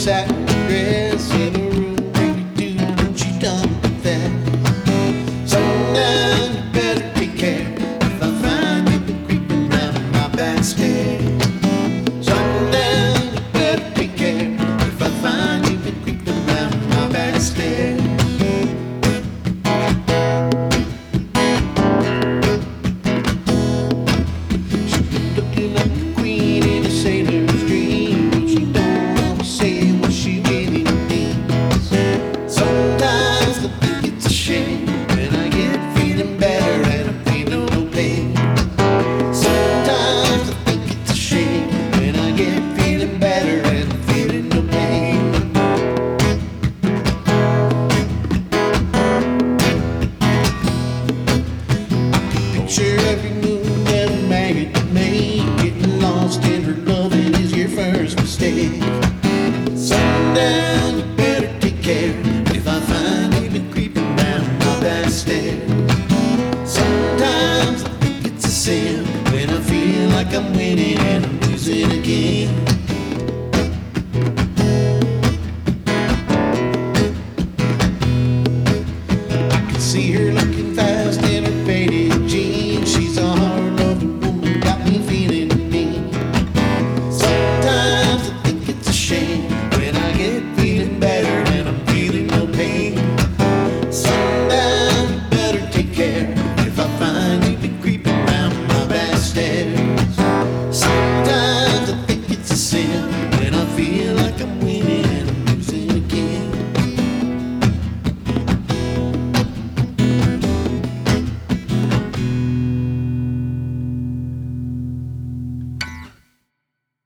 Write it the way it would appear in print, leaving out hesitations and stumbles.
satin dress in a room where you do what you done with that. Sundown, you better take care if I find you been creeping round my back stairs. Sundown, you better take care if I find you been creeping round my back stairs. Looking like the queen in a sailor's dream, but she don't always say what she really means. Sometimes I think it's a shame when I get feeling better and I'm feeling no pain. Sometimes I think it's a shame when I get feeling better and I'm feeling no pain. I can picture every move that a maggot made. Getting lost in her loving is your first mistake. Sundown, you better take care if I find you been creeping down my back stairs. Sometimes I think it's a sin when I feel like I'm winning and I'm losing again. I can see her looking